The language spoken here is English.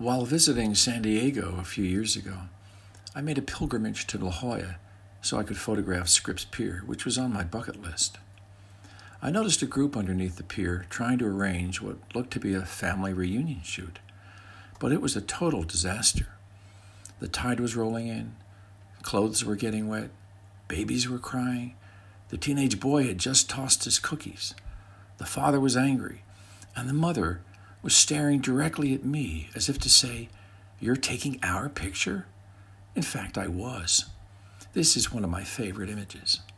While visiting San Diego a few years ago, I made a pilgrimage to La Jolla so I could photograph Scripps Pier, which was on my bucket list. I noticed a group underneath the pier trying to arrange what looked to be a family reunion shoot, but it was a total disaster. The tide was rolling in, clothes were getting wet, babies were crying, the teenage boy had just tossed his cookies, the father was angry, and the mother was staring directly at me as if to say, "You're taking our picture?" In fact, I was. This is one of my favorite images.